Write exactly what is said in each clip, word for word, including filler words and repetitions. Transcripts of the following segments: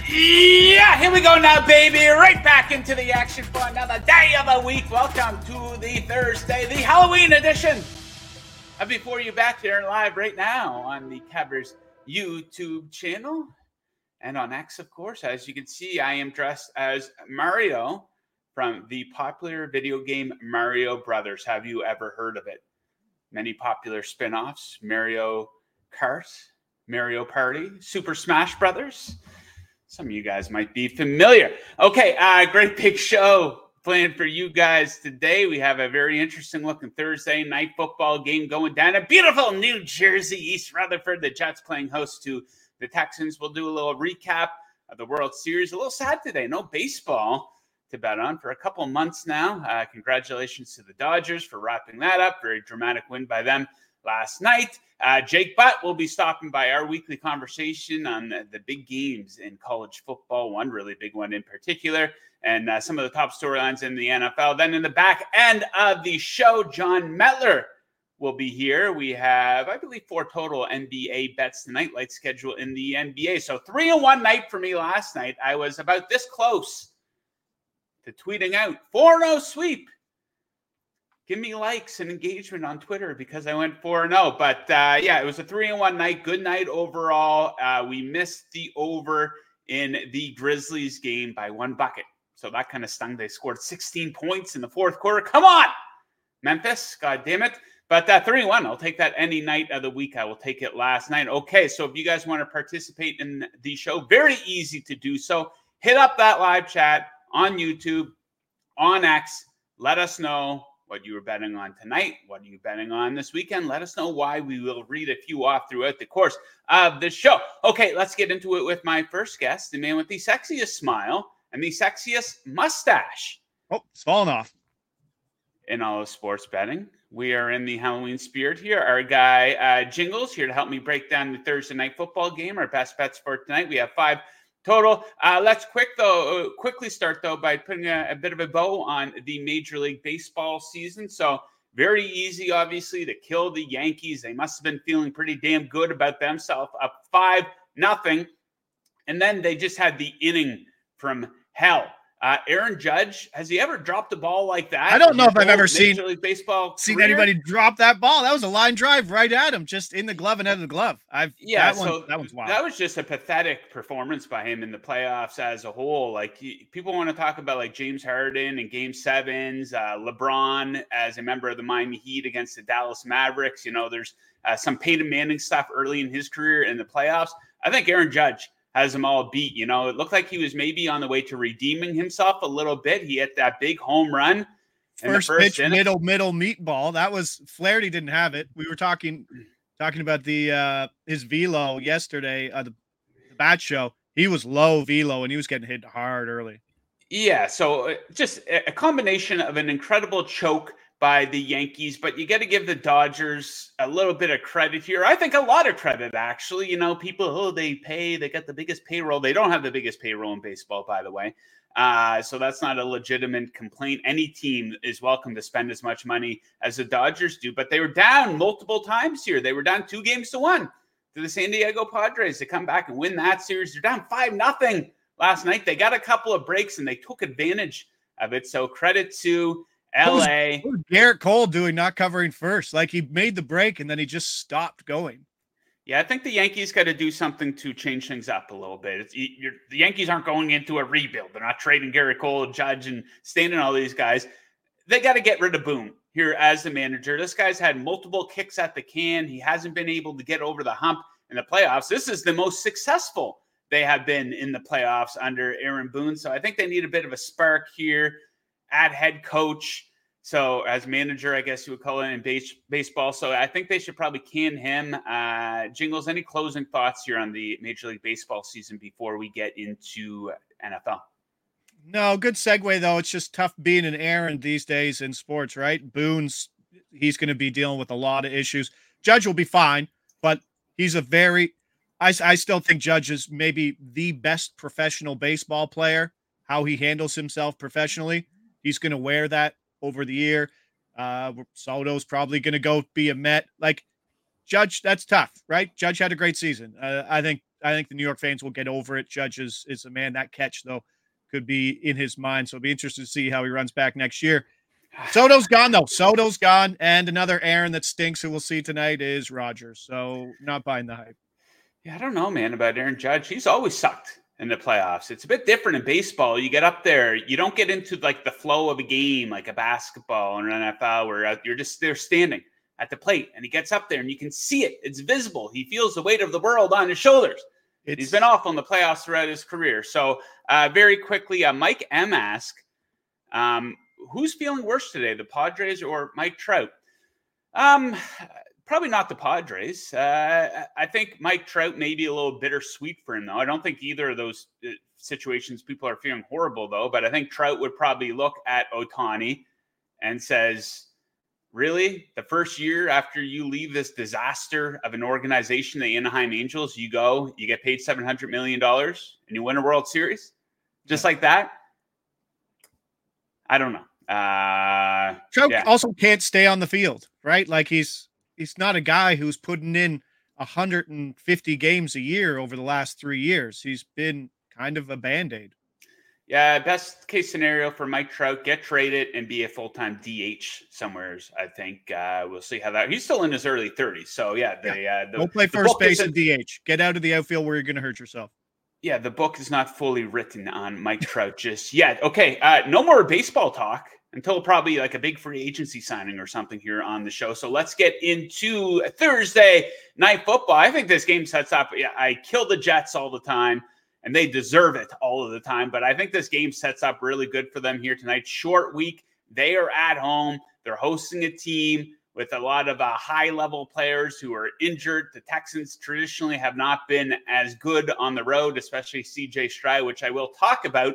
Yeah, here we go now, baby. Right back into the action for another day of the week. Welcome to the Thursday, the Halloween edition of Before You Back here live right now on the Cabbers YouTube channel and on X, of course. As you can see, I am dressed as Mario from the popular video game Mario Brothers. Have you ever heard of it? Many popular spin-offs: Mario Kart, Mario Party, Super Smash Brothers. Some of you guys might be familiar. Okay, uh, great big show planned for you guys today. We have a very interesting looking Thursday night football game going down at beautiful New Jersey, East Rutherford. The Jets playing host to the Texans. We'll do a little recap of the World Series. A little sad today, no baseball to bet on for a couple months now. Uh, congratulations to the Dodgers for wrapping that up. Very dramatic win by them last night. Uh, Jake Butt will be stopping by our weekly conversation on the, the big games in college football, one really big one in particular, and uh, some of the top storylines in the N F L. Then in the back end of the show, John Metler will be here. We have, I believe, four total N B A bets tonight, like schedule in the N B A. So three in one night for me last night. I was about this close to tweeting out four oh sweep. Give me likes and engagement on Twitter because I went four and oh. But uh, yeah, it was a three and one night. Good night overall. Uh, we missed the over in the Grizzlies game by one bucket. So that kind of stung. They scored sixteen points in the fourth quarter. Come on, Memphis. God damn it. But uh, three and one, I'll take that any night of the week. I will take it last night. Okay, so if you guys want to participate in the show, very easy to do so. Hit up that live chat on YouTube, on X. Let us know what you were betting on tonight. What are you betting on this weekend? Let us know why. We will read a few off throughout the course of the show. Okay, let's get into it with my first guest, the man with the sexiest smile and the sexiest mustache. Oh, it's falling off. In all of sports betting. We are in the Halloween spirit here. Our guy, uh, Jingles, here to help me break down the Thursday night football game, our best bets for tonight. We have five total. Uh, let's quick though, quickly start though by putting a, a bit of a bow on the Major League Baseball season. So very easy, obviously, to kill the Yankees. They must have been feeling pretty damn good about themselves, up five nothing, and then they just had the inning from hell. Uh, Aaron Judge, has he ever dropped a ball like that? I don't know if I've ever seen Major League Baseball seen career? anybody drop that ball. That was a line drive right at him, just in the glove and out of the glove. I've yeah, that, one, so that one's wild. That was just a pathetic performance by him in the playoffs as a whole. Like he, people want to talk about like James Harden and Game Sevens, uh, LeBron as a member of the Miami Heat against the Dallas Mavericks. You know, there's uh, some Peyton Manning stuff early in his career in the playoffs. I think Aaron Judge has them all beat. You know, it looked like he was maybe on the way to redeeming himself a little bit. He hit that big home run. First, first pitch, inning. middle, middle meatball. That was Flaherty didn't have it. We were talking, talking about the uh, his velo yesterday, uh, the, the bat show. He was low velo and he was getting hit hard early. Yeah, so just a combination of an incredible choke by the Yankees, but you got to give the Dodgers a little bit of credit here. I think a lot of credit, actually. You know, people, oh, they pay, they got the biggest payroll. They don't have the biggest payroll in baseball, by the way. Uh, so that's not a legitimate complaint. Any team is welcome to spend as much money as the Dodgers do, but they were down multiple times here. They were down two games to one to the San Diego Padres to come back and win that series. They're down five nothing last night. They got a couple of breaks and they took advantage of it. So credit to L A. What was Garrett Cole doing not covering first? Like he made the break and then he just stopped going. Yeah, I think the Yankees got to do something to change things up a little bit. It's, you're, the Yankees aren't going into a rebuild. They're not trading Garrett Cole, Judge, and standing all these guys. They got to get rid of Boone here as the manager. This guy's had multiple kicks at the can. He hasn't been able to get over the hump in the playoffs. This is the most successful they have been in the playoffs under Aaron Boone. So I think they need a bit of a spark here at head coach. So as manager, I guess you would call it in base, baseball. So I think they should probably can him. Uh, Jingles, any closing thoughts here on the Major League Baseball season before we get into N F L? No, good segue, though. It's just tough being an Aaron these days in sports, right? Boone's, he's going to be dealing with a lot of issues. Judge will be fine, but he's a very, I, I still think Judge is maybe the best professional baseball player, how he handles himself professionally. He's going to wear that over the year. Uh, Soto's probably going to go be a Met. Like, Judge, that's tough, right? Judge had a great season. Uh, I think I think the New York fans will get over it. Judge is, is a man. That catch, though, could be in his mind. So it'll be interesting to see how he runs back next year. Soto's gone, though. Soto's gone. And another Aaron that stinks who we'll see tonight is Rogers. So not buying the hype. Yeah, I don't know, man, about Aaron Judge. He's always sucked in the playoffs. It's a bit different in baseball. You get up there, you don't get into like the flow of a game, like a basketball or an N F L, where you're just there standing at the plate, and he gets up there and you can see it. It's visible. He feels the weight of the world on his shoulders. It's, He's been awful in the playoffs throughout his career. So uh, very quickly, uh, Mike M. asked, um, who's feeling worse today, the Padres or Mike Trout? Um, probably not the Padres. Uh, I think Mike Trout may be a little bittersweet for him, though. I don't think either of those uh, situations people are feeling horrible, though. But I think Trout would probably look at Ohtani and says, really, the first year after you leave this disaster of an organization, the Anaheim Angels, you go, you get paid seven hundred million dollars and you win a World Series? Just like that? I don't know. Uh, Trout yeah. also can't stay on the field, right? Like he's he's not a guy who's putting in one hundred fifty games a year over the last three years. He's been kind of a Band-Aid. Yeah, best case scenario for Mike Trout, get traded and be a full-time D H somewhere, I think. Uh, we'll see how that – he's still in his early thirties. So, yeah. The, yeah. Uh, the, Go play first base and D H. Get out of the outfield where you're going to hurt yourself. Yeah, the book is not fully written on Mike Trout just yet. Okay, uh, no more baseball talk until probably like a big free agency signing or something here on the show. So let's get into Thursday night football. I think this game sets up – I kill the Jets all the time, and they deserve it all of the time. But I think this game sets up really good for them here tonight. Short week. They are at home. They're hosting a team with a lot of uh, high-level players who are injured. The Texans traditionally have not been as good on the road, especially C J Stroud, which I will talk about.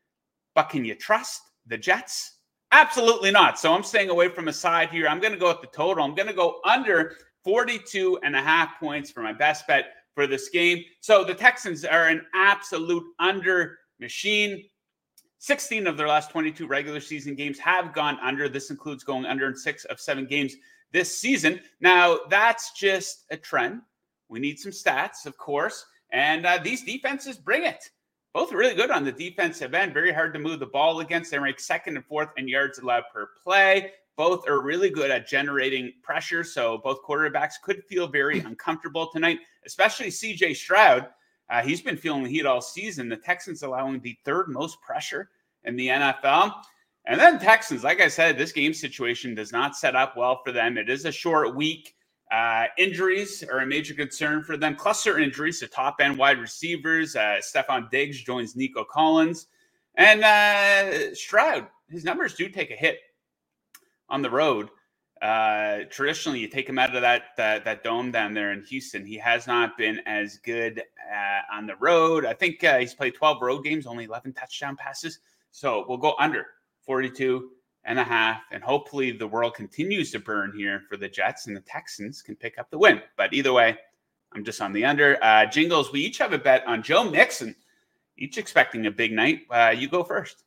But can you trust the Jets? Absolutely not. So I'm staying away from a side here. I'm going to go with the total. I'm going to go under forty-two and a half points for my best bet for this game. So the Texans are an absolute under machine. sixteen of their last twenty-two regular season games have gone under. This includes going under in six of seven games this season. Now, that's just a trend. We need some stats, of course. And uh, these defenses bring it. Both really good on the defensive end. Very hard to move the ball against. They rank second and fourth in yards allowed per play. Both are really good at generating pressure. So both quarterbacks could feel very uncomfortable tonight, especially C J Stroud. Uh, he's been feeling the heat all season. The Texans allowing the third most pressure in the N F L. And then Texans, like I said, this game situation does not set up well for them. It is a short week. Uh, injuries are a major concern for them. Cluster injuries to top-end wide receivers. Uh, Stephon Diggs joins Nico Collins. And uh, Stroud, his numbers do take a hit on the road. Uh, traditionally, you take him out of that, that that dome down there in Houston. He has not been as good uh, on the road. I think uh, he's played twelve road games, only eleven touchdown passes. So we'll go under forty-two and a half, and hopefully the world continues to burn here for the Jets and the Texans can pick up the win. But either way, I'm just on the under. Uh, Jingles, we each have a bet on Joe Mixon, each expecting a big night. Uh, you go first.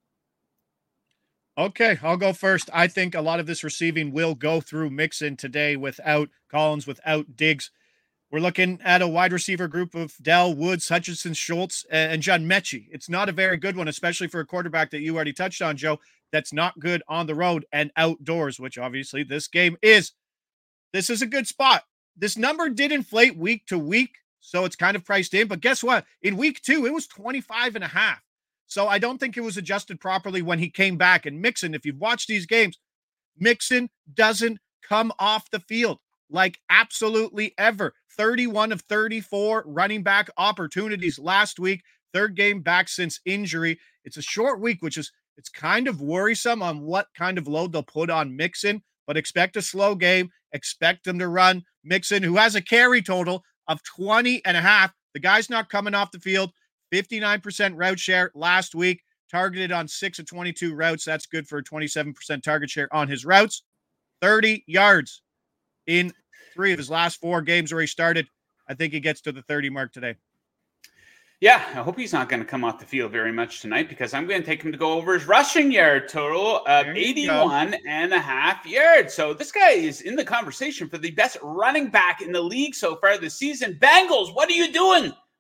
Okay, I'll go first. I think a lot of this receiving will go through Mixon today without Collins, without Diggs. We're looking at a wide receiver group of Dell, Woods, Hutchinson, Schultz, and John Mechie. It's not a very good one, especially for a quarterback that you already touched on, Joe, that's not good on the road and outdoors, which obviously this game is. This is a good spot. This number did inflate week to week, so it's kind of priced in. But guess what? In week two, it was twenty-five and a half. So I don't think it was adjusted properly when he came back. And Mixon, if you've watched these games, Mixon doesn't come off the field like absolutely ever. thirty-one of thirty-four running back opportunities last week. Third game back since injury. It's a short week, which is it's kind of worrisome on what kind of load they'll put on Mixon, but expect a slow game. Expect him to run. Mixon, who has a carry total of twenty and a half. The guy's not coming off the field. fifty-nine percent route share last week, targeted on six of twenty-two routes. That's good for a twenty-seven percent target share on his routes. thirty yards in three of his last four games where he started. I think he gets to the thirty mark today. Yeah, I hope he's not going to come off the field very much tonight because I'm going to take him to go over his rushing yard total of eighty-one and a half yards. So this guy is in the conversation for the best running back in the league so far this season. Bengals, what are you doing?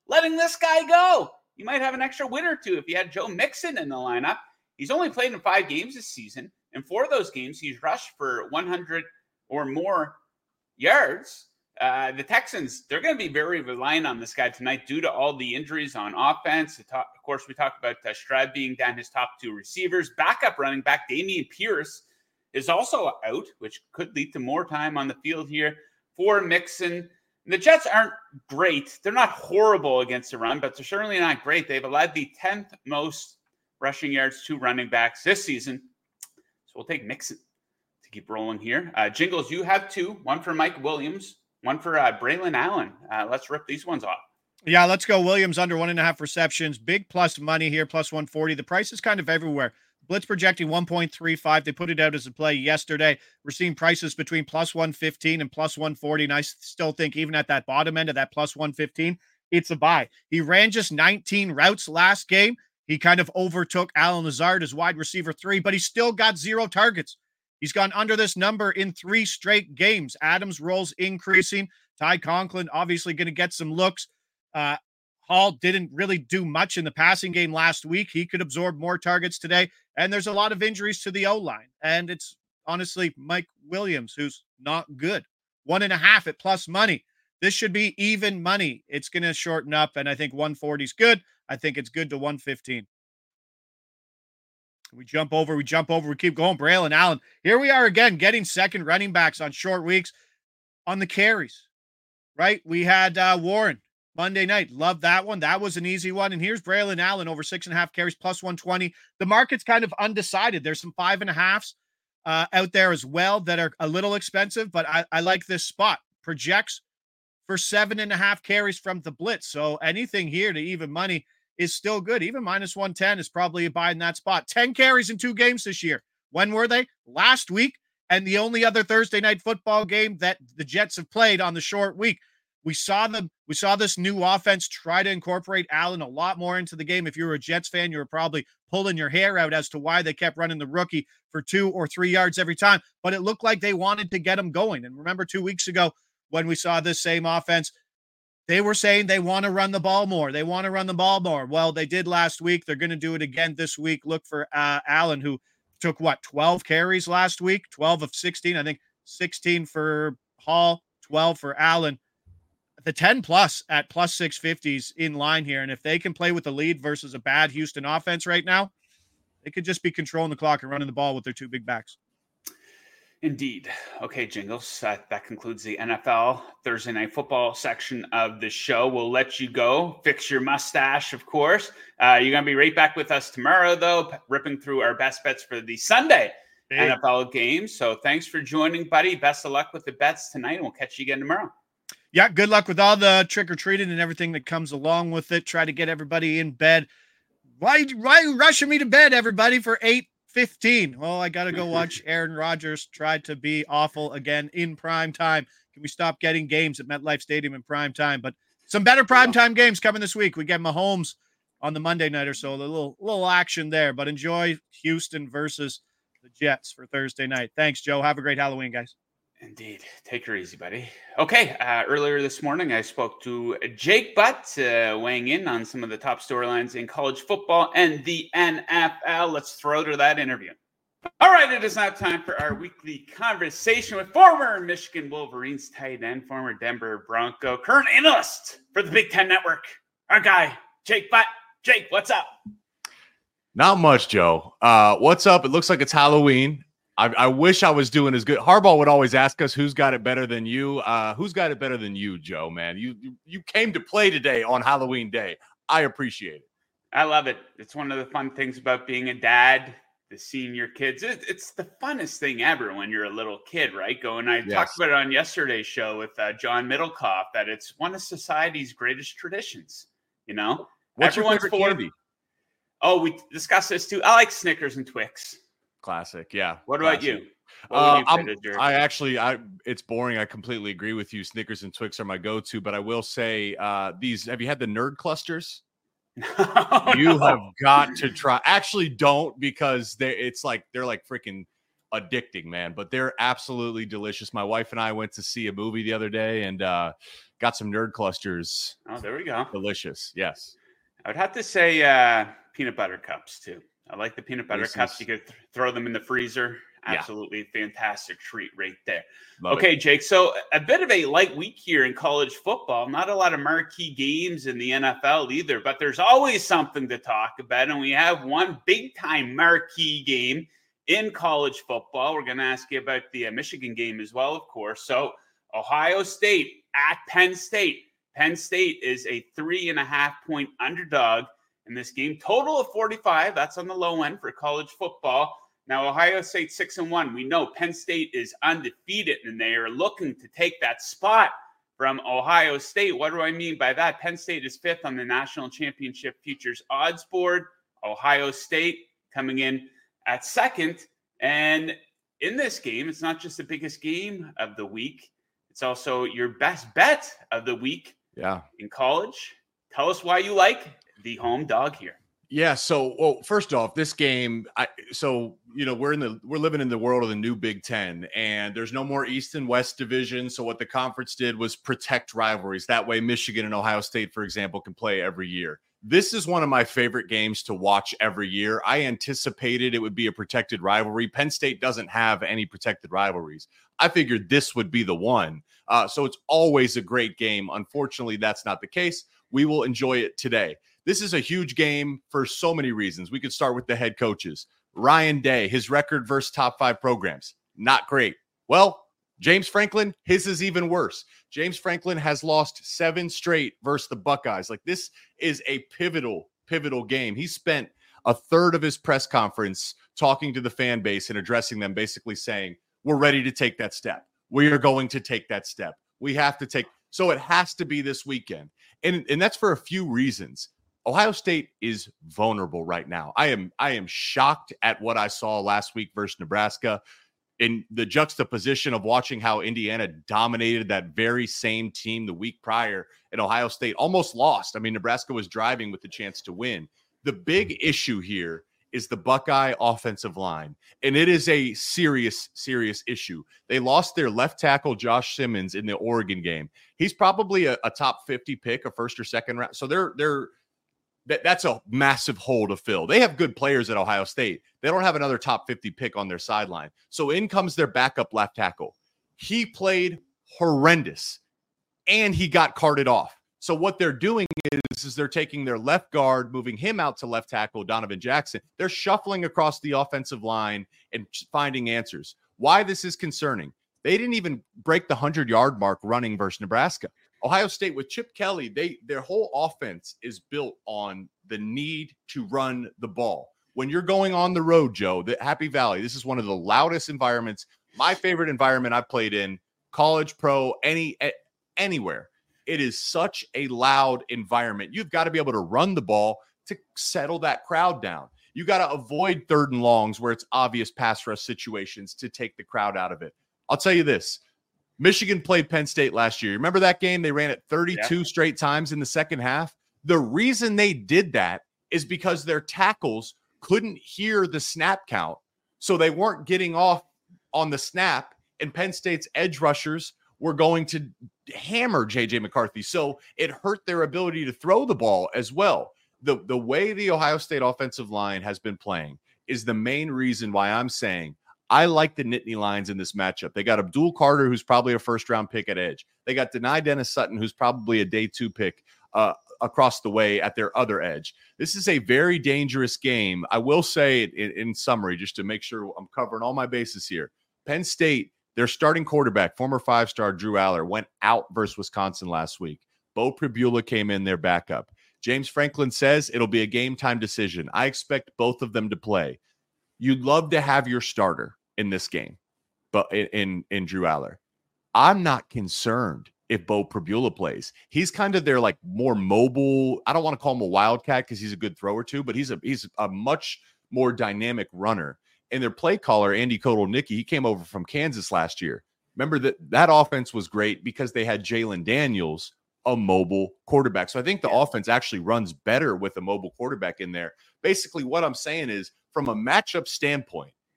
letting this guy go. You might have an extra win or two if you had Joe Mixon in the lineup. He's only played in five games this season, and four of those games he's rushed for one hundred or more yards. Uh, the Texans, they're going to be very reliant on this guy tonight due to all the injuries on offense. Of course, we talked about uh, Stroud being down his top two receivers. Backup running back Dameon Pierce is also out, which could lead to more time on the field here for Mixon. The Jets aren't great. They're not horrible against the run, but they're certainly not great. They've allowed the tenth most rushing yards to running backs this season. So we'll take Mixon to keep rolling here. Uh, Jingles, you have two. One for Mike Williams, one for uh, Braylon Allen. Uh, let's rip these ones off. Yeah, let's go. Williams under one and a half receptions. Big plus money here, plus one forty. The price is kind of everywhere. Blitz projecting one point three five. They put it out as a play yesterday. We're seeing prices between plus one fifteen and plus one forty. And I still think even at that bottom end of that plus one fifteen, it's a buy. He ran just nineteen routes last game. He kind of overtook Allen Lazard as wide receiver three, but he still got zero targets. He's gone under this number in three straight games. Adams' roles increasing. Ty Conklin obviously going to get some looks. Uh, Hall didn't really do much in the passing game last week. He could absorb more targets today. And there's a lot of injuries to the O-line. And it's honestly Mike Williams, who's not good. One and a half at plus money. This should be even money. It's going to shorten up, and I think one forty is good. I think it's good to one fifteen. We jump over, we jump over, we keep going. Braylon Allen. Here we are again, getting second running backs on short weeks on the carries, right? We had uh, Warren Monday night. Love that one. That was an easy one. And here's Braylon Allen over six and a half carries, plus one twenty. The market's kind of undecided. There's some five and a halves uh, out there as well that are a little expensive, but I, I like this spot. Projects for seven and a half carries from the blitz. So anything here to even money is still good. Even minus one ten is probably a buy in that spot. ten carries in two games this year. When were they? Last week. And the only other Thursday night football game that the Jets have played on the short week. We saw them. We saw this new offense try to incorporate Allen a lot more into the game. If you were a Jets fan, you were probably pulling your hair out as to why they kept running the rookie for two or three yards every time. But it looked like they wanted to get him going. And remember two weeks ago when we saw this same offense, they were saying they want to run the ball more. They want to run the ball more. Well, they did last week. They're going to do it again this week. Look for uh, Allen, who took, what, twelve carries last week? twelve of sixteen. I think sixteen for Hall, twelve for Allen. The ten plus at plus six fifties in line here. And if they can play with the lead versus a bad Houston offense right now, they could just be controlling the clock and running the ball with their two big backs. Indeed. Okay, Jingles, uh, that concludes the N F L Thursday Night Football section of the show. We'll let you go. Fix your mustache, of course. Uh, you're going to be right back with us tomorrow, though, ripping through our best bets for the Sunday hey. N F L games. So thanks for joining, buddy. Best of luck with the bets tonight, and we'll catch you again tomorrow. Yeah, good luck with all the trick-or-treating and everything that comes along with it. Try to get everybody in bed. Why, why are you rushing me to bed, everybody, for eight fifteen? Well, I got to go watch Aaron Rodgers try to be awful again in prime time. Can we stop getting games at MetLife Stadium in prime time? But some better prime time games coming this week. We get Mahomes on the Monday night or so. A little, little action there. But enjoy Houston versus the Jets for Thursday night. Thanks, Joe. Have a great Halloween, guys. Indeed. Take her easy, buddy. Okay. Uh, earlier this morning, I spoke to Jake Butt, uh, weighing in on some of the top storylines in college football and the N F L. Let's throw to that interview. All right. It is now time for our weekly conversation with former Michigan Wolverines tight end, former Denver Bronco, current analyst for the Big Ten Network, our guy, Jake Butt. Jake, what's up? Not much, Joe. Uh, what's up? It looks like it's Halloween. I, I wish I was doing as good. Harbaugh would always ask us, who's got it better than you? Uh, who's got it better than you, Joe, man? You, you you came to play today on Halloween Day. I appreciate it. I love it. It's one of the fun things about being a dad, the seeing your kids. It, it's the funnest thing ever when you're a little kid, right? Go and I yes. talked about it on yesterday's show with uh, John Middlecoff, that it's one of society's greatest traditions, you know? What's Everyone's your favorite candy? Oh, we discussed this too. I like Snickers and Twix. Classic, yeah. What classic. about you? Uh, you I actually, I it's boring. I completely agree with you. Snickers and Twix are my go-to, but I will say, uh, these. Have you had the Nerd Clusters? No, you no. have got to try. Actually, don't, because they. It's like they're like freaking addicting, man. But they're absolutely delicious. My wife and I went to see a movie the other day and uh, got some Nerd Clusters. Oh, there we go. Delicious. Yes. I would have to say uh, peanut butter cups too. I like the peanut butter This cups. is- You could th- throw them in the freezer. Yeah. Absolutely fantastic treat right there. Love Okay, it. Jake. So a bit of a light week here in college football. Not a lot of marquee games in the N F L either, but there's always something to talk about. And we have one big time marquee game in college football. We're going to ask you about the uh, Michigan game as well, of course. So Ohio State at Penn State. Penn State is a three and a half point underdog in this game. Total of forty-five. That's on the low end for college football. Now, Ohio State six and one. We know Penn State is undefeated, and they are looking to take that spot from Ohio State. What do I mean by that? Penn State is fifth on the national championship futures odds board. Ohio State coming in at second. And in this game, it's not just the biggest game of the week. It's also your best bet of the week Yeah. in college. Tell us why you like the home dog here. Yeah. So, well, first off, this game, I so you know we're in the we're living in the world of the new Big Ten, and there's no more East and West division. So, what the conference did was protect rivalries. That way, Michigan and Ohio State, for example, can play every year. This is one of my favorite games to watch every year. I anticipated it would be a protected rivalry. Penn State doesn't have any protected rivalries. I figured this would be the one. Uh, so it's always a great game. Unfortunately, that's not the case. We will enjoy it today. This is a huge game for so many reasons. We could start with the head coaches. Ryan Day, his record versus top five programs, not great. Well, James Franklin, his is even worse. James Franklin has lost seven straight versus the Buckeyes. Like, this is a pivotal, pivotal game. He spent a third of his press conference talking to the fan base and addressing them, basically saying, we're ready to take that step. We are going to take that step. We have to take. So it has to be this weekend. And, and that's for a few reasons. Ohio State is vulnerable right now. I am I am shocked at what I saw last week versus Nebraska. In the juxtaposition of watching how Indiana dominated that very same team the week prior, and Ohio State almost lost. I mean, Nebraska was driving with the chance to win. The big issue here is the Buckeye offensive line, and it is a serious, serious issue. They lost their left tackle, Josh Simmons, in the Oregon game. He's probably a, a top fifty pick, a first or second round. So they're they're that, that's a massive hole to fill. They have good players at Ohio State. They don't have another top fifty pick on their sideline. So in comes their backup left tackle. He played horrendous, and he got carted off. So what they're doing is, is they're taking their left guard, moving him out to left tackle, Donovan Jackson. They're shuffling across the offensive line and finding answers. Why this is concerning, they didn't even break the hundred-yard mark running versus Nebraska. Ohio State with Chip Kelly, they their whole offense is built on the need to run the ball. When you're going on the road, Joe, the Happy Valley, this is one of the loudest environments. My favorite environment I've played in, college, pro, any anywhere. It is such a loud environment. You've got to be able to run the ball to settle that crowd down. You got to avoid third and longs where it's obvious pass rush situations to take the crowd out of it. I'll tell you this. Michigan played Penn State last year. Remember that game? They ran it thirty-two yeah. straight times in the second half. The reason they did that is because their tackles couldn't hear the snap count, so they weren't getting off on the snap, and Penn State's edge rushers were going to hammer J J McCarthy, so it hurt their ability to throw the ball as well. The, the way the Ohio State offensive line has been playing is the main reason why I'm saying I like the Nittany Lions in this matchup. They got Abdul Carter, who's probably a first-round pick at edge. They got Denai Dennis Sutton, who's probably a day two pick uh, across the way at their other edge. This is a very dangerous game. I will say it in, in summary, just to make sure I'm covering all my bases here. Penn State, their starting quarterback, former five-star Drew Aller, went out versus Wisconsin last week. Bo Pribula came in their backup. James Franklin says it'll be a game-time decision. I expect both of them to play. You'd love to have your starter in this game, but in, in, in Drew Aller. I'm not concerned if Bo Pribula plays. He's kind of their like more mobile. I don't want to call him a wildcat because he's a good thrower too, but he's a he's a much more dynamic runner. And their play caller, Andy Kotelnicki, he came over from Kansas last year. Remember that that offense was great because they had Jalen Daniels, a mobile quarterback. So I think the yeah. offense actually runs better with a mobile quarterback in there. Basically, what I'm saying is, from a matchup standpoint,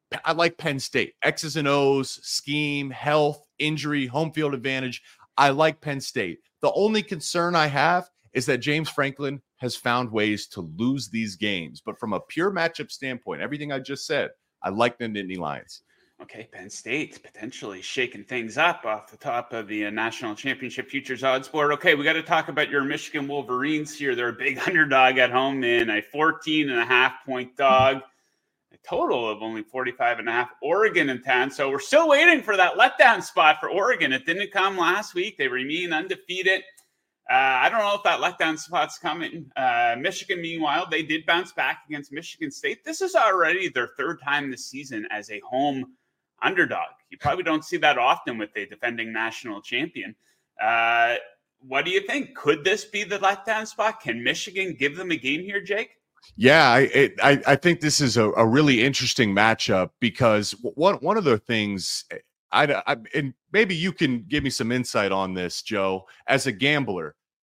I like Penn State. X's and O's, scheme, health, injury, home field advantage. I like Penn State. The only concern I have is that James Franklin has found ways to lose these games. But from a pure matchup standpoint, everything I just said, I like the Nittany Lions. Okay, Penn State potentially shaking things up off the top of the uh, National Championship Futures Odds Board. Okay, we got to talk about your Michigan Wolverines here. They're a big underdog at home in a fourteen and a half point dog. A total of only forty-five and a half. Oregon in town. So we're still waiting for that letdown spot for Oregon. It didn't come last week. They remain undefeated. Uh, I don't know if that letdown spot's coming. Uh, Michigan, meanwhile, they did bounce back against Michigan State. This is already their third time this season as a home underdog. You probably don't see that often with a defending national champion. Uh, what do you think? Could this be the letdown spot? Can Michigan give them a game here, Jake? Yeah, I it, I, I think this is a, a really interesting matchup because one one of the things I, I and maybe you can give me some insight on this, Joe, as a gambler.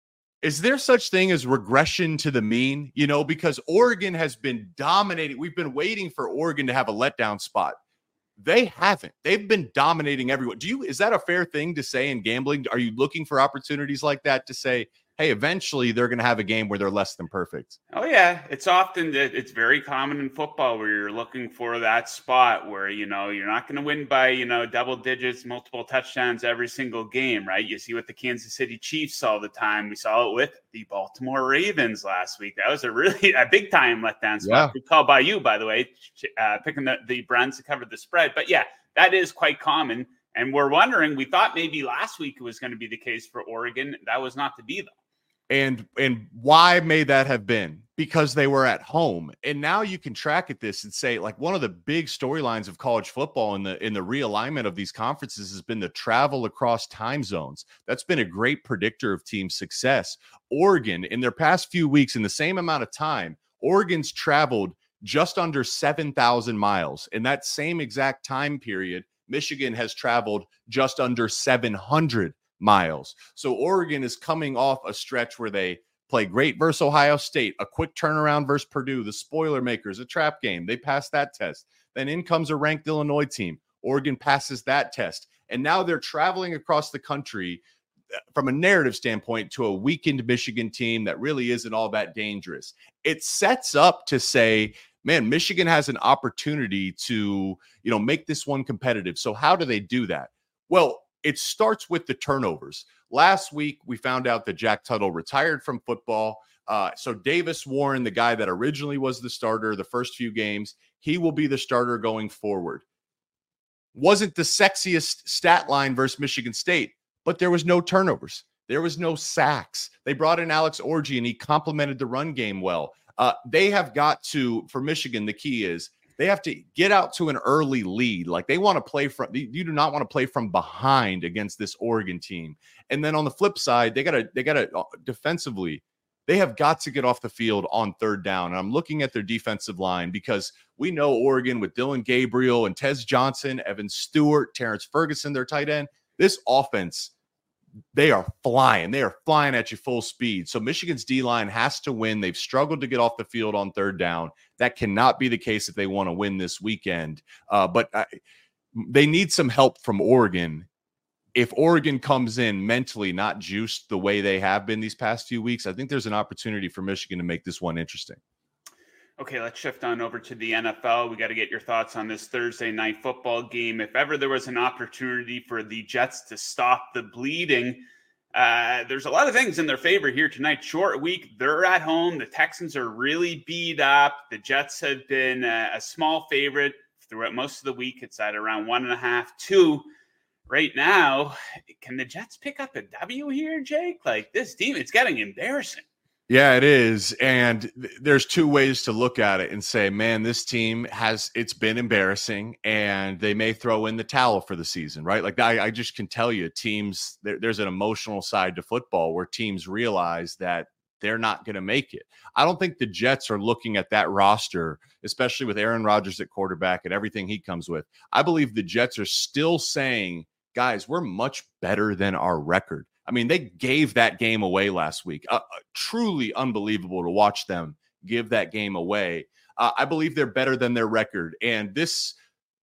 Is there such thing as regression to the mean? You know, because Oregon has been dominating. We've been waiting for Oregon to have a letdown spot. They haven't. They've been dominating everyone. Do you? Is that a fair thing to say in gambling? Are you looking for opportunities like that to say, hey, eventually they're going to have a game where they're less than perfect? Oh, yeah. It's often that it's very common in football where you're looking for that spot where, you know, you're not going to win by, you know, double digits, multiple touchdowns every single game, right? You see what the Kansas City Chiefs all the time. We saw it with the Baltimore Ravens last week. That was a really a big time letdown spot. Yeah. Good call by you, by the way, uh, picking the, the Browns to cover the spread. But yeah, that is quite common. And we're wondering, we thought maybe last week it was going to be the case for Oregon. That was not to be, though. And and why may that have been? Because they were at home. And now you can track at this and say, like, one of the big storylines of college football in the in the realignment of these conferences has been the travel across time zones. That's been a great predictor of team success. Oregon, in their past few weeks, in the same amount of time, Oregon's traveled just under seven thousand miles. In that same exact time period, Michigan has traveled just under seven hundred miles. So Oregon is coming off a stretch where they play great versus Ohio State, a quick turnaround versus Purdue, the spoiler makers, a trap game. They passed that test. Then in comes a ranked Illinois team. Oregon passes that test. And now they're traveling across the country from a narrative standpoint to a weakened Michigan team that really isn't all that dangerous. It sets up to say, man, Michigan has an opportunity to, you know, make this one competitive. So how do they do that? Well, it starts with the turnovers. Last week, we found out that Jack Tuttle retired from football. Uh, so Davis Warren, the guy that originally was the starter the first few games, he will be the starter going forward. Wasn't the sexiest stat line versus Michigan State, but there was no turnovers. There was no sacks. They brought in Alex Orji, and he complemented the run game well. Uh, they have got to, for Michigan, the key is they have to get out to an early lead. Like, they want to play from, you do not want to play from behind against this Oregon team. And then on the flip side, they got to, they got to defensively, they have got to get off the field on third down. And I'm looking at their defensive line because we know Oregon with Dylan Gabriel and Tez Johnson, Evan Stewart, Terrence Ferguson, their tight end, this offense, they are flying. They are flying at you full speed. So Michigan's D-line has to win. They've struggled to get off the field on third down. That cannot be the case if they want to win this weekend. Uh, but I, they need some help from Oregon. If Oregon comes in mentally not juiced the way they have been these past few weeks, I think there's an opportunity for Michigan to make this one interesting. Okay, let's shift on over to the N F L. We got to get your thoughts on this Thursday night football game. If ever there was an opportunity for the Jets to stop the bleeding, uh, there's a lot of things in their favor here tonight. Short week, they're at home. The Texans are really beat up. The Jets have been a, a small favorite throughout most of the week. It's at around one and a half, two. Right now, can the Jets pick up a W here, Jake? Like, this team, it's getting embarrassing. Yeah, it is. And th- there's two ways to look at it and say, man, this team has, it's been embarrassing and they may throw in the towel for the season, right? Like, I, I just can tell you teams, there, there's an emotional side to football where teams realize that they're not going to make it. I don't think the Jets are looking at that roster, especially with Aaron Rodgers at quarterback and everything he comes with. I believe the Jets are still saying, guys, we're much better than our record. I mean, they gave that game away last week. Uh, truly unbelievable to watch them give that game away. Uh, I believe they're better than their record. And this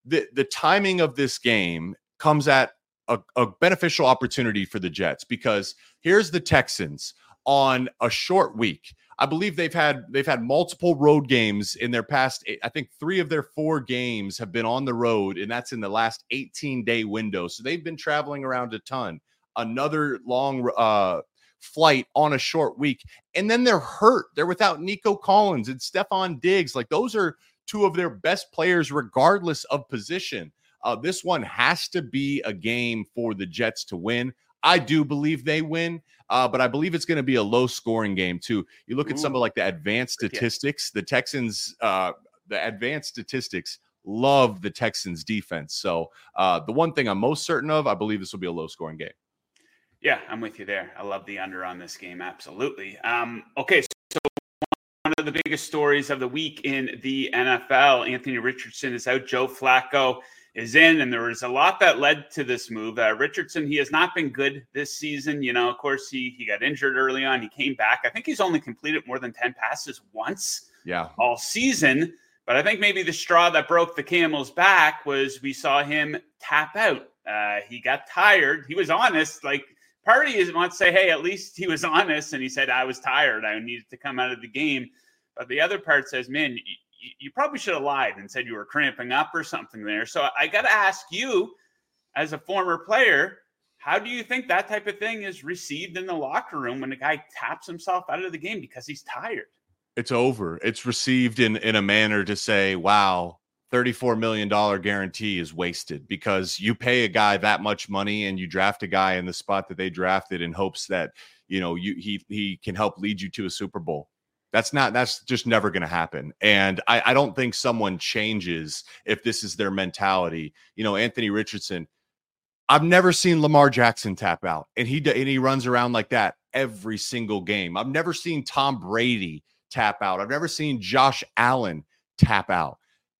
the the timing of this game comes at a, a beneficial opportunity for the Jets, because here's the Texans on a short week. I believe they've had they've had multiple road games in their past. I think three of their four games have been on the road, and that's in the last eighteen day window. So they've been traveling around a ton. Another long uh, flight on a short week, and then they're hurt. They're without Nico Collins and Stephon Diggs. Like, those are two of their best players, regardless of position. Uh, this one has to be a game for the Jets to win. I do believe they win, uh, but I believe it's going to be a low-scoring game too. You look at Ooh. some of like the advanced statistics. The Texans, uh, the advanced statistics love the Texans defense. So uh, the one thing I'm most certain of, I believe this will be a low-scoring game. Yeah, I'm with you there. I love the under on this game. Absolutely. Um, okay, so one of the biggest stories of the week in the N F L, Anthony Richardson is out. Joe Flacco is in, and there was a lot that led to this move. Uh, Richardson, he has not been good this season. You know, of course, he he got injured early on. He came back. I think he's only completed more than ten passes once yeah. all season. But I think maybe the straw that broke the camel's back was we saw him tap out. Uh, he got tired. He was honest. Like, part of you wants to say, hey, at least he was honest, and he said, I was tired. I needed to come out of the game. But the other part says, man, you probably should have lied and said you were cramping up or something there. So I got to ask you, as a former player, how do you think that type of thing is received in the locker room when a guy taps himself out of the game because he's tired? It's over. It's received in, in a manner to say, wow, thirty-four million dollars guarantee is wasted, because you pay a guy that much money and you draft a guy in the spot that they drafted in hopes that, you know, you he he can help lead you to a Super Bowl. That's not, that's just never going to happen. And I, I don't think someone changes if this is their mentality. You know, Anthony Richardson, I've never seen Lamar Jackson tap out, and he, and he runs around like that every single game. I've never seen Tom Brady tap out. I've never seen Josh Allen tap out.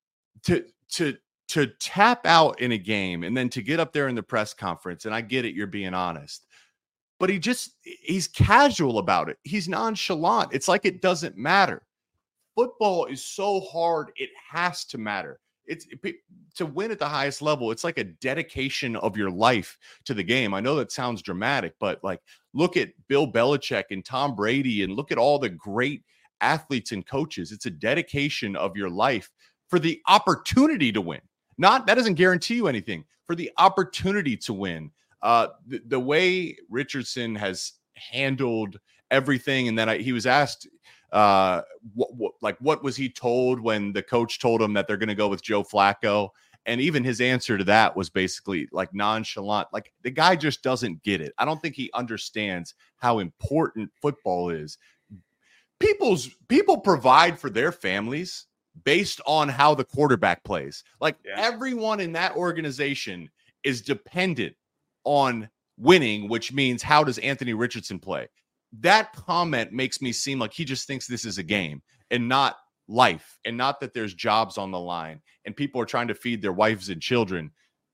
To, to, to tap out in a game and then to get up there in the press conference, and I get it, you're being honest, but he just, he's casual about it. He's nonchalant. It's like it doesn't matter. Football is so hard. It has to matter. It's it, to win at the highest level. It's like a dedication of your life to the game. I know that sounds dramatic, but like, look at Bill Belichick and Tom Brady, and look at all the great athletes and coaches. It's a dedication of your life for the opportunity to win. Not, that doesn't guarantee you anything, for the opportunity to win. Uh, the, the way Richardson has handled everything, and then I, he was asked, uh, what, what, like, what was he told when the coach told him that they're going to go with Joe Flacco? And even his answer to that was basically like nonchalant. Like, the guy just doesn't get it. I don't think he understands how important football is. People's people provide for their families based on how the quarterback plays. Like, yeah. everyone in that organization is dependent on winning, which means how does Anthony Richardson play? That comment makes me seem like he just thinks this is a game and not life, and not that there's jobs on the line and people are trying to feed their wives and children.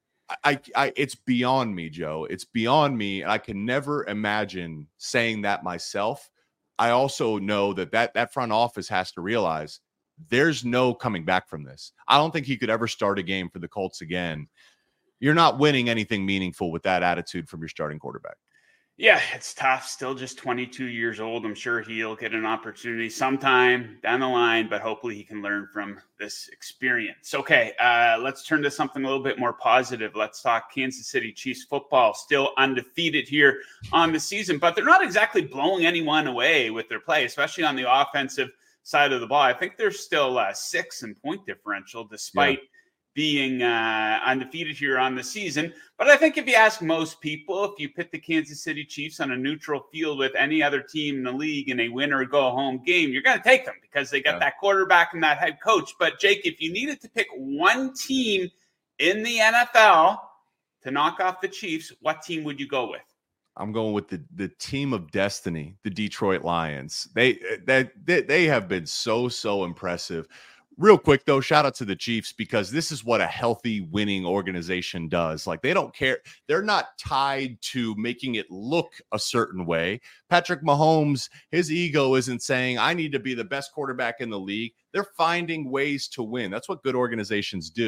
I, I, it's beyond me, Joe. It's beyond me. And I can never imagine saying that myself. I also know that that, that front office has to realize there's no coming back from this. I don't think he could ever start a game for the Colts again. You're not winning anything meaningful with that attitude from your starting quarterback. Yeah, it's tough. Still just twenty-two years old. I'm sure he'll get an opportunity sometime down the line, but hopefully he can learn from this experience. Okay, uh, let's turn to something a little bit more positive. Let's talk Kansas City Chiefs football. Still undefeated here on the season, but they're not exactly blowing anyone away with their play, especially on the offensive side of the ball. I think they're still uh, six in point differential, despite yeah. being uh, undefeated here on the season. But I think if you ask most people, if you put the Kansas City Chiefs on a neutral field with any other team in the league in a win or go home game, you're going to take them because they got yeah. that quarterback and that head coach. But Jake, if you needed to pick one team in the N F L to knock off the Chiefs, what team would you go with? I'm going with the the team of destiny, the Detroit Lions. They that they, they have been so so impressive. Real quick, though, shout out to the Chiefs, because this is what a healthy winning organization does. Like, they don't care. They're not tied to making it look a certain way. Patrick Mahomes, his ego isn't saying, I need to be the best quarterback in the league. They're finding ways to win. That's what good organizations do.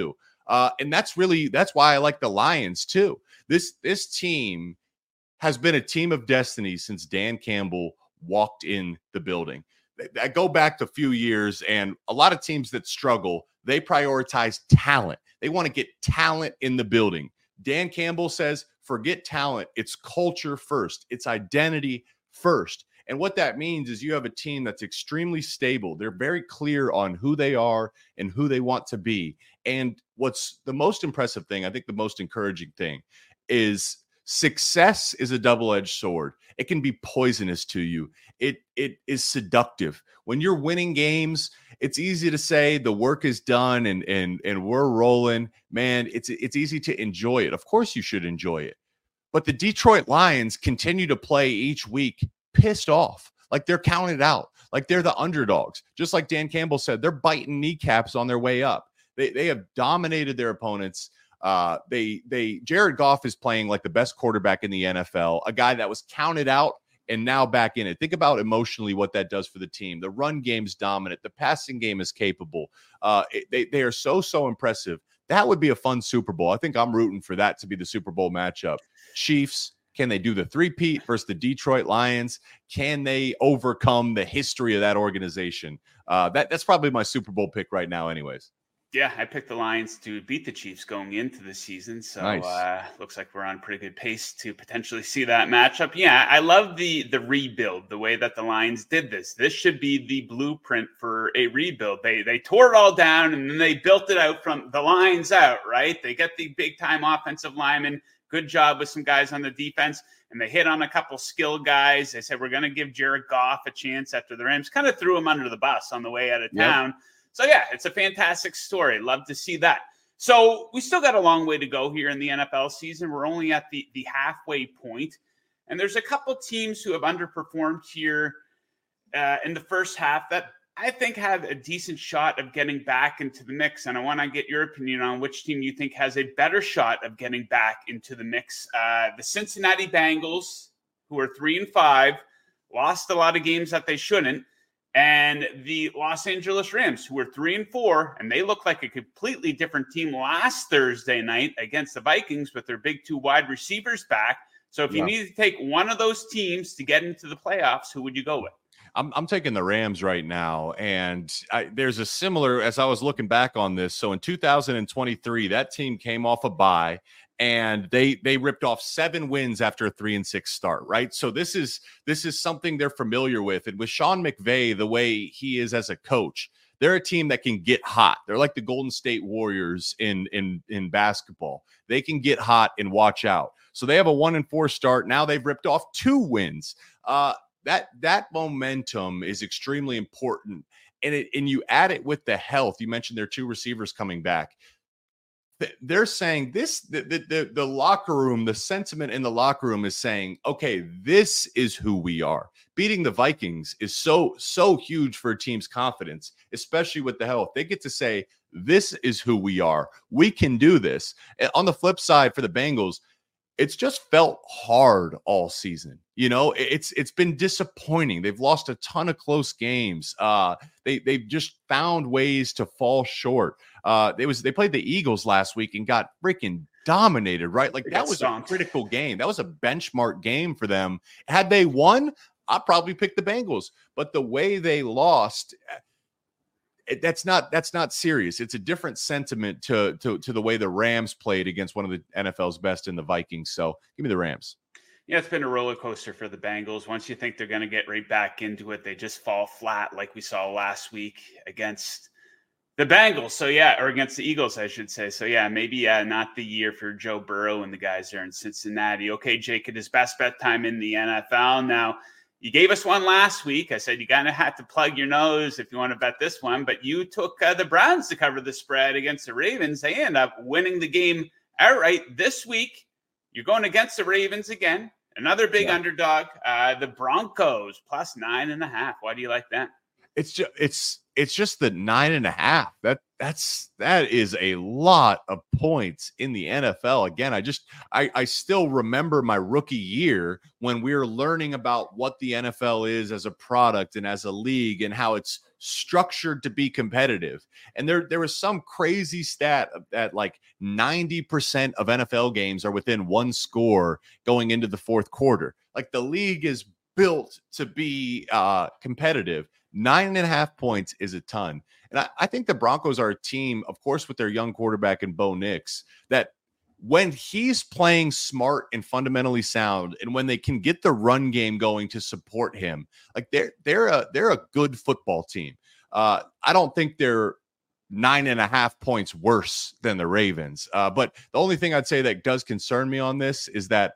Uh, and that's really, that's why I like the Lions too. This, this team has been a team of destiny since Dan Campbell walked in the building. I go back a few years, and a lot of teams that struggle, they prioritize talent. They want to get talent in the building. Dan Campbell says, forget talent. It's culture first. It's identity first. And what that means is you have a team that's extremely stable. They're very clear on who they are and who they want to be. And what's the most impressive thing, I think the most encouraging thing, is success is a double-edged sword. It can be poisonous to you. It it is seductive. When you're winning games, it's easy to say the work is done and and and we're rolling. Man, it's it's easy to enjoy it. Of course you should enjoy it. But the Detroit Lions continue to play each week pissed off. Like they're counted out. Like they're the underdogs. Just like Dan Campbell said, they're biting kneecaps on their way up. They they have dominated their opponents. Uh, they they Jared Goff is playing like the best quarterback in the N F L, a guy that was counted out and now back in it. Think about emotionally what that does for the team. The run game's dominant. The passing game is capable. Uh, it, they they are so so impressive. That would be a fun Super Bowl. I think I'm rooting for that to be the Super Bowl matchup. Chiefs, can they do the three-peat versus the Detroit Lions? Can they overcome the history of that organization? Uh, that that's probably my Super Bowl pick right now, anyways. Yeah, I picked the Lions to beat the Chiefs going into the season. So nice. uh, looks like we're on pretty good pace to potentially see that matchup. Yeah, I love the the rebuild, the way that the Lions did this. This should be the blueprint for a rebuild. They they tore it all down and then they built it out from the lines out, right? They get the big-time offensive linemen. Good job with some guys on the defense. And they hit on a couple skill guys. They said, we're going to give Jared Goff a chance after the Rams. Kind of threw him under the bus on the way out of town. Yep. So, yeah, it's a fantastic story. Love to see that. So we still got a long way to go here in the N F L season. We're only at the, the halfway point. And there's a couple teams who have underperformed here uh, in the first half that I think have a decent shot of getting back into the mix. And I want to get your opinion on which team you think has a better shot of getting back into the mix. Uh, the Cincinnati Bengals, who are three and five, lost a lot of games that they shouldn't. And the Los Angeles Rams, who are three and four, and they look like a completely different team last Thursday night against the Vikings with their big two wide receivers back. So if you yeah. need to take one of those teams to get into the playoffs, who would you go with? I'm I'm taking the Rams right now, and I, there's a similar, as I was looking back on this. So in two thousand twenty-three, that team came off a bye. And they they ripped off seven wins after a three and six start, right? So this is this is something they're familiar with. And with Sean McVay, the way he is as a coach, they're a team that can get hot. They're like the Golden State Warriors in in in basketball. They can get hot and watch out. So they have a one and four start. Now they've ripped off two wins. Uh, that that momentum is extremely important. And it and you add it with the health. You mentioned their two receivers coming back. They're saying this, the, the, the locker room, the sentiment in the locker room is saying, okay, this is who we are. Beating the Vikings is so, so huge for a team's confidence, especially with the health. They get to say, this is who we are. We can do this. And on the flip side for the Bengals, it's just felt hard all season. You know, it's it's been disappointing. They've lost a ton of close games. Uh, they they've just found ways to fall short. Uh, it was they played the Eagles last week and got freaking dominated, right? Like that was a critical game. That was a benchmark game for them. Had they won, I'd probably pick the Bengals. But the way they lost, it, that's not that's not serious. It's a different sentiment to to to the way the Rams played against one of the N F L's best in the Vikings. So give me the Rams. Yeah, it's been a roller coaster for the Bengals. Once you think they're going to get right back into it, they just fall flat like we saw last week against the Bengals. So, yeah, or against the Eagles, I should say. So, yeah, maybe uh, not the year for Joe Burrow and the guys there in Cincinnati. Okay, Jake, it is best bet time in the N F L. Now, you gave us one last week. I said you kind of had to plug your nose if you want to bet this one, but you took uh, the Browns to cover the spread against the Ravens. They end up winning the game outright this week. You're going against the Ravens again. Another big yeah. underdog, uh, the Broncos, plus nine and a half. Why do you like that? It's just it's it's just the nine and a half. That that's that is a lot of points in the N F L. Again, I just I, I still remember my rookie year when we were learning about what the N F L is as a product and as a league and how it's structured to be competitive. And there there was some crazy stat that like ninety percent of N F L games are within one score going into the fourth quarter. Like the league is built to be uh, competitive. Nine and a half points is a ton. And I, I think the Broncos are a team, of course, with their young quarterback and Bo Nix, that when he's playing smart and fundamentally sound, and when they can get the run game going to support him, like they're they're a they're a good football team. Uh, I don't think they're nine and a half points worse than the Ravens. Uh, but the only thing I'd say that does concern me on this is that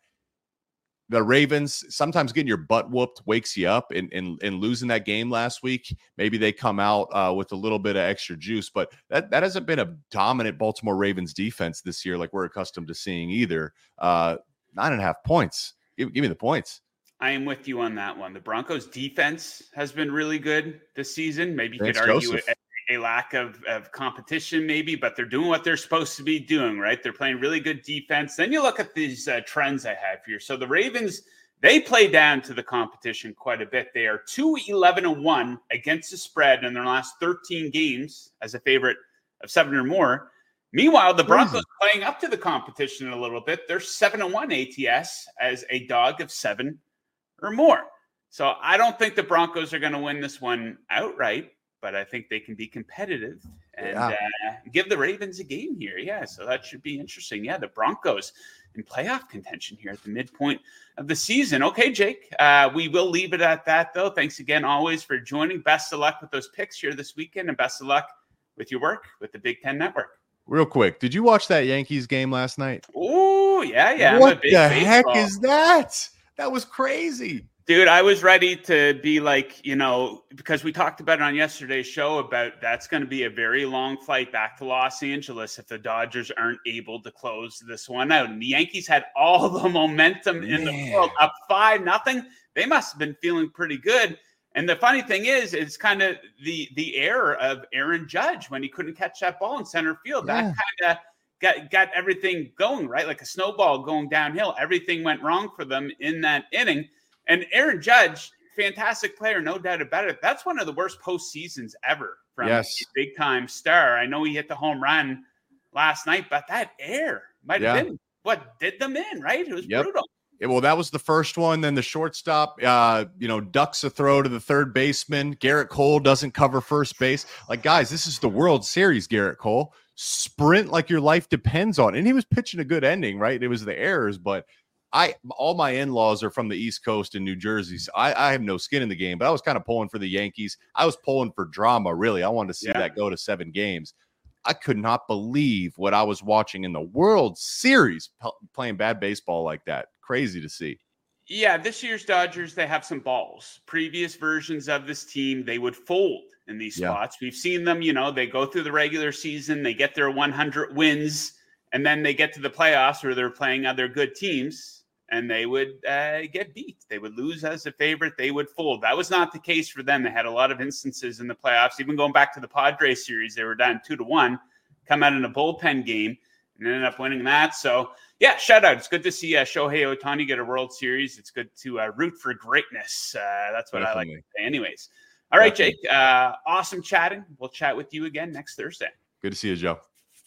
the Ravens, sometimes getting your butt whooped wakes you up, and, and, and losing that game last week, maybe they come out uh, with a little bit of extra juice, but that, that hasn't been a dominant Baltimore Ravens defense this year like we're accustomed to seeing either. Uh, nine and a half points. Give, give me the points. I am with you on that one. The Broncos defense has been really good this season. Maybe you Thanks, could argue Joseph. a, a lack of, of competition maybe, but they're doing what they're supposed to be doing, right? They're playing really good defense. Then you look at these uh, trends I have here. So the Ravens, they play down to the competition quite a bit. They are two eleven and one against the spread in their last thirteen games as a favorite of seven or more. Meanwhile, the Broncos playing up to the competition a little bit. They're seven and one A T S as a dog of seven or more. So I don't think the Broncos are going to win this one outright, but I think they can be competitive and yeah. uh, give the Ravens a game here. Yeah, so that should be interesting. Yeah, the Broncos in playoff contention here at the midpoint of the season. Okay, Jake, uh, we will leave it at that, though. Thanks again always for joining. Best of luck with those picks here this weekend, and best of luck with your work with the Big Ten Network. Real quick, did you watch that Yankees game last night? Oh, yeah, yeah. What I'm a big the baseball. heck is that? That was crazy. Dude, I was ready to be like, you know, because we talked about it on yesterday's show about that's going to be a very long flight back to Los Angeles if the Dodgers aren't able to close this one out. And the Yankees had all the momentum in Man. the world, up five nothing. They must have been feeling pretty good. And the funny thing is, it's kind of the the error of Aaron Judge when he couldn't catch that ball in center field. Yeah. That kind of got got everything going, right? Like a snowball going downhill. Everything went wrong for them in that inning. And Aaron Judge, fantastic player, no doubt about it. That's one of the worst postseasons ever from Yes. a big-time star. I know he hit the home run last night, but that air might have Yeah. been what did them in, right? It was Yep. brutal. Yeah, well, that was the first one. Then the shortstop, uh, you know, ducks a throw to the third baseman. Garrett Cole doesn't cover first base. Like, guys, this is the World Series, Garrett Cole. Sprint like your life depends on it. And he was pitching a good ending, right? It was the errors, but I all my in-laws are from the East Coast in New Jersey. So I, I have no skin in the game, but I was kind of pulling for the Yankees. I was pulling for drama, really. I wanted to see Yeah. that go to seven games. I could not believe what I was watching in the World Series, p- playing bad baseball like that. Crazy to see. Yeah, this year's Dodgers, they have some balls. Previous versions of this team, they would fold in these Yeah. spots. We've seen them, you know, they go through the regular season, they get their one hundred wins, and then they get to the playoffs where they're playing other good teams, and they would uh, get beat. They would lose as a favorite. They would fold. That was not the case for them. They had a lot of instances in the playoffs. Even going back to the Padres series, they were down two to one, come out in a bullpen game, and ended up winning that. So, yeah, shout out. It's good to see uh, Shohei Ohtani get a World Series. It's good to uh, root for greatness. Uh, that's what Definitely. I like to say. Anyways, all right, Definitely. Jake. Uh, awesome chatting. We'll chat with you again next Thursday. Good to see you, Joe.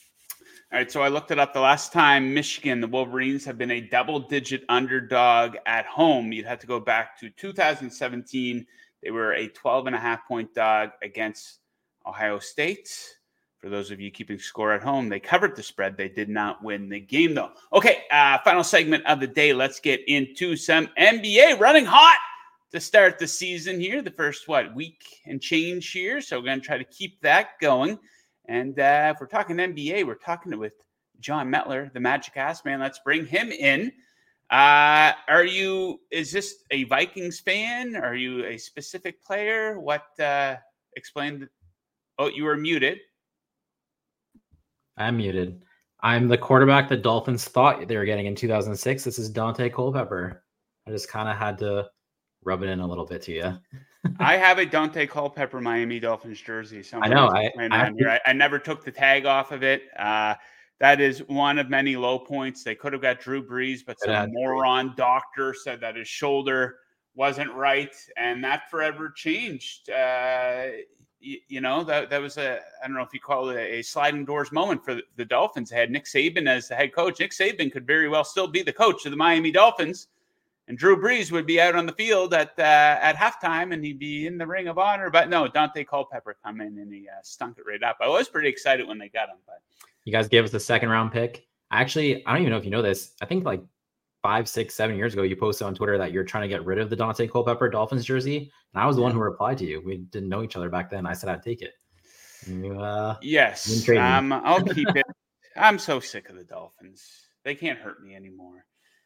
All right, so I looked it up. The last time Michigan, the Wolverines, have been a double-digit underdog at home, you'd have to go back to two thousand seventeen. They were a twelve and a half point dog against Ohio State. For those of you keeping score at home, they covered the spread. They did not win the game, though. Okay, uh, final segment of the day. Let's get into some N B A running hot to start the season here. The first, what, week and change here. So we're going to try to keep that going. And uh, if we're talking N B A, we're talking with John Metler, the Magic Ass Man. Let's bring him in. Uh, are you, is this a Vikings fan? Are you a specific player? What, uh, explain, the, oh, you were muted. I'm muted. I'm the quarterback the Dolphins thought they were getting in two thousand six. This is Dante Culpepper. I just kind of had to rub it in a little bit to you. I have a Dante Culpepper Miami Dolphins jersey. I know. I, I, here. I, I never took the tag off of it. Uh, that is one of many low points. They could have got Drew Brees, but some moron doctor said that his shoulder wasn't right, and that forever changed. Uh, you, you know, that that was a, I don't know if you call it a, a sliding doors moment for the, the Dolphins. They had Nick Saban as the head coach. Nick Saban could very well still be the coach of the Miami Dolphins. And Drew Brees would be out on the field at uh, at halftime, and he'd be in the Ring of Honor. But no, Dante Culpepper come in, and he uh, stunk it right up. I was pretty excited when they got him. But you guys gave us the second round pick. Actually, I don't even know if you know this. I think like five, six, seven years ago, you posted on Twitter that you're trying to get rid of the Dante Culpepper Dolphins jersey. And I was the one who replied to you. We didn't know each other back then. I said I'd take it. You, uh, yes, um, I'll keep it. I'm so sick of the Dolphins. They can't hurt me anymore.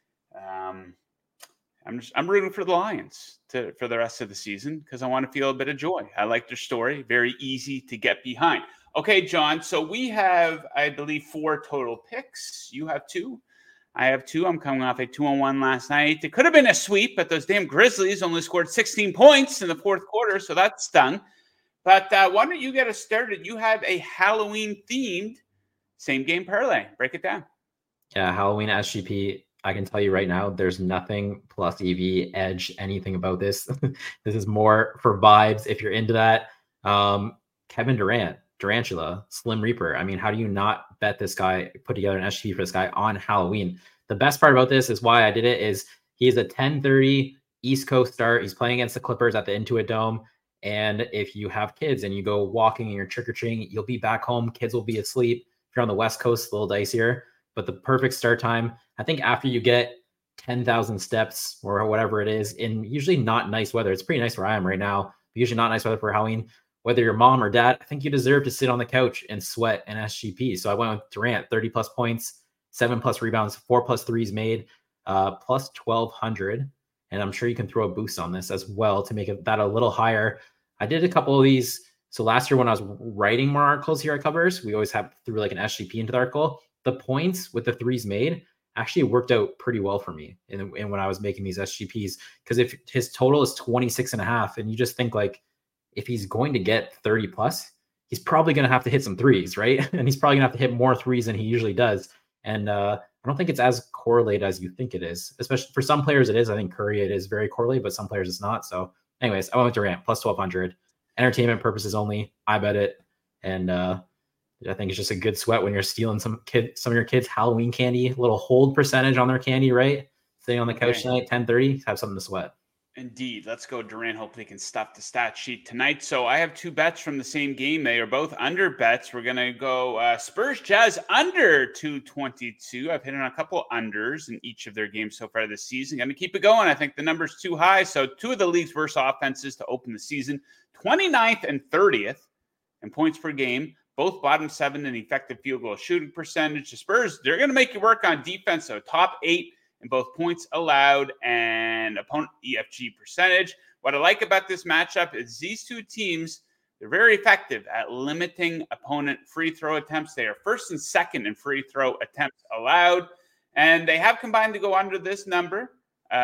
Um I'm just I'm rooting for the Lions to for the rest of the season because I want to feel a bit of joy. I like their story. Very easy to get behind. Okay, John. So we have, I believe, four total picks. You have two. I have two. I'm coming off a two on one last night. It could have been a sweep, but those damn Grizzlies only scored sixteen points in the fourth quarter, so that stung. But uh, why don't you get us started? You have a Halloween themed same game parlay. Break it down. Yeah, Halloween S G P. I can tell you right now, there's nothing plus E V, edge, anything about this. This is more for vibes if you're into that. Um, Kevin Durant, Durantula, Slim Reaper. I mean, how do you not bet this guy, put together an S G P for this guy on Halloween? The best part about this is why I did it is he's a ten thirty East Coast start. He's playing against the Clippers at the Intuit Dome. And if you have kids and you go walking and you're trick-or-treating, you'll be back home. Kids will be asleep. If you're on the West Coast, a little dicier. But the perfect start time, I think after you get ten thousand steps or whatever it is in usually not nice weather. It's pretty nice where I am right now, but usually not nice weather for Halloween. Whether you're mom or dad, I think you deserve to sit on the couch and sweat an S G P. So I went with Durant, thirty plus points, seven plus rebounds, four plus threes made, uh, plus twelve hundred. And I'm sure you can throw a boost on this as well to make it, that a little higher. I did a couple of these. So last year when I was writing more articles here at Covers, we always have threw like an S G P into the article. The points with the threes made actually worked out pretty well for me in, in when I was making these S G Ps. Because if his total is twenty-six and a half, and you just think like, if he's going to get thirty plus, he's probably going to have to hit some threes, right? And he's probably gonna have to hit more threes than he usually does. And uh, I don't think it's as correlated as you think it is, especially for some players it is. I think Curry, it is very correlated, but some players it's not. So anyways, I went with Durant plus twelve hundred, entertainment purposes only. I bet it. And uh, I think it's just a good sweat when you're stealing some kid, some of your kids' Halloween candy, a little hold percentage on their candy, right? Sitting on the couch okay. tonight, ten thirty, have something to sweat. Indeed. Let's go, Durant. Hopefully he can stuff the stat sheet tonight. So I have two bets from the same game. They are both under bets. We're going to go uh, Spurs Jazz under two twenty-two. I've hit on a couple unders in each of their games so far this season. Going to keep it going. I think the number's too high. So two of the league's worst offenses to open the season, twenty-ninth and thirtieth in points per game. Both bottom seven in effective field goal shooting percentage. The Spurs, they're going to make you work on defense. So top eight in both points allowed and opponent E F G percentage. What I like about this matchup is these two teams, they're very effective at limiting opponent free throw attempts. They are first and second in free throw attempts allowed. And they have combined to go under this number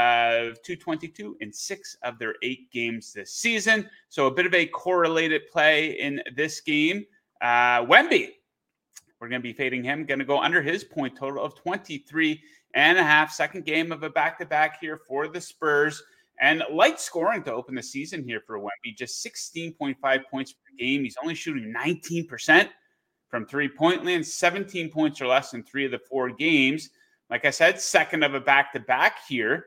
of two twenty-two in six of their eight games this season. So a bit of a correlated play in this game. Uh, Wemby, we're going to be fading him. Going to go under his point total of twenty-three and a half. Second game of a back-to-back here for the Spurs. And light scoring to open the season here for Wemby. Just sixteen point five points per game. He's only shooting nineteen percent from three-point land. seventeen points or less in three of the four games. Like I said, second of a back-to-back here.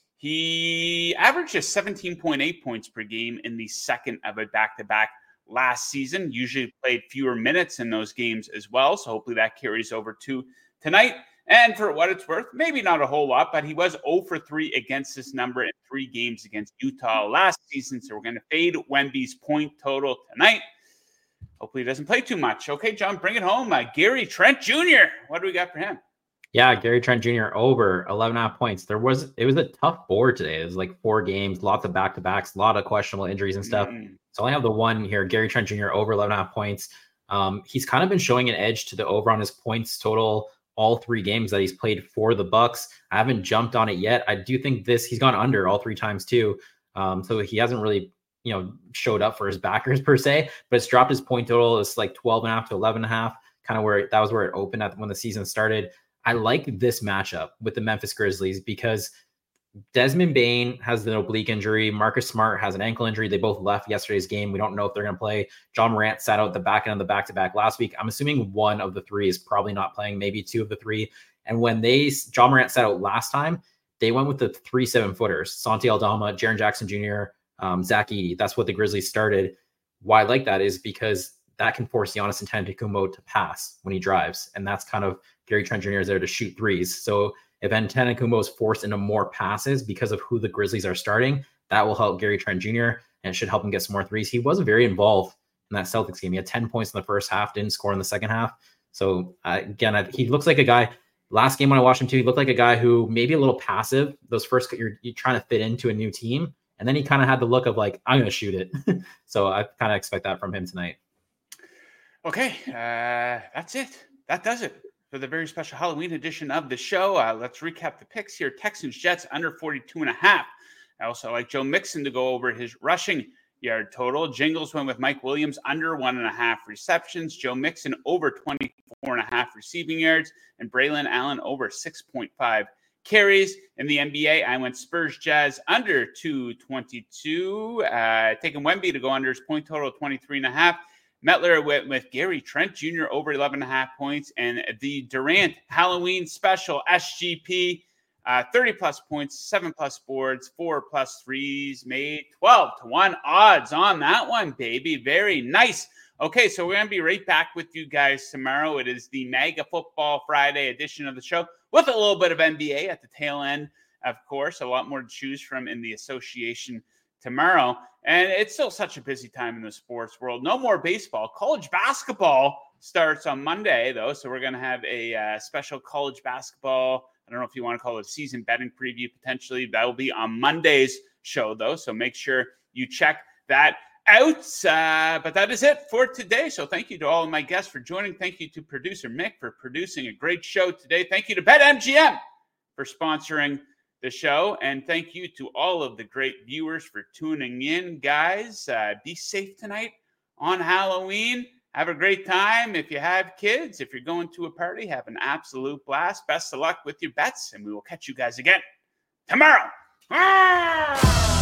He averaged just seventeen point eight points per game in the second of a back-to-back last season. Usually played fewer minutes in those games as well. So hopefully that carries over to tonight. And for what it's worth, maybe not a whole lot, but he was zero for three against this number in three games against Utah last season. So we're going to fade Wemby's point total tonight. Hopefully he doesn't play too much. Okay, John, bring it home. Uh, Gary Trent Junior What do we got for him? Yeah, Gary Trent Junior over eleven and a half points. There was, it was a tough board today. It was like four games, lots of back-to-backs, a lot of questionable injuries and stuff. Mm. So I only have the one here, Gary Trent Junior over eleven and a half points. Um, he's kind of been showing an edge to the over on his points total all three games that he's played for the Bucks. I haven't jumped on it yet. I do think this, he's gone under all three times too. Um, so he hasn't really, you know, showed up for his backers per se, but it's dropped his point total. It's like twelve and a half to eleven and a half, kind of where it, that was where it opened at when the season started. I like this matchup with the Memphis Grizzlies because Desmond Bane has an oblique injury. Marcus Smart has an ankle injury. They both left yesterday's game. We don't know if they're going to play. John Morant sat out the back end of the back-to-back last week. I'm assuming one of the three is probably not playing, maybe two of the three. And when they John Morant sat out last time, they went with the three seven-footers, Santi Aldama, Jaren Jackson Junior, um, Zach Edey. That's what the Grizzlies started. Why I like that is because that can force Giannis Antetokounmpo to pass when he drives. And that's kind of Gary Trent Junior is there to shoot threes. So if Antetokounmpo is forced into more passes because of who the Grizzlies are starting, that will help Gary Trent Junior and should help him get some more threes. He was very involved in that Celtics game. He had ten points in the first half, didn't score in the second half. So uh, again, I, he looks like a guy. Last game when I watched him too, he looked like a guy who maybe a little passive. Those first, you're, you're trying to fit into a new team. And then he kind of had the look of like, I'm going to shoot it. So I kind of expect that from him tonight. Okay, uh, that's it. That does it for the very special Halloween edition of the show. Uh, let's recap the picks here. Texans Jets under forty-two and a half. I also like Joe Mixon to go over his rushing yard total. Jingles went with Mike Williams under one and a half receptions. Joe Mixon over twenty-four and a half receiving yards, and Braylon Allen over six point five carries. In the N B A, I went Spurs Jazz under two twenty-two. Uh, taking Wemby to go under his point total of twenty-three and a half. Metler went with Gary Trent Junior over eleven and a half points, and the Durant Halloween special S G P, uh, thirty plus points, seven plus boards, four plus threes made, twelve to one odds on that one, baby. Very nice. Okay, so we're going to be right back with you guys tomorrow. It is the Mega Football Friday edition of the show with a little bit of N B A at the tail end, of course. A lot more to choose from in the association tomorrow. And it's still such a busy time in the sports world. No more baseball. College basketball starts on Monday, though. So we're going to have a uh, special college basketball. I don't know if you want to call it a season betting preview, potentially. That will be on Monday's show, though. So make sure you check that out. Uh, but that is it for today. So thank you to all of my guests for joining. Thank you to producer Mick for producing a great show today. Thank you to BetMGM for sponsoring the show. And thank you to all of the great viewers for tuning in, guys. Uh, be safe tonight on Halloween. Have a great time. If you have kids, if you're going to a party, have an absolute blast. Best of luck with your bets, and we will catch you guys again tomorrow. Ah!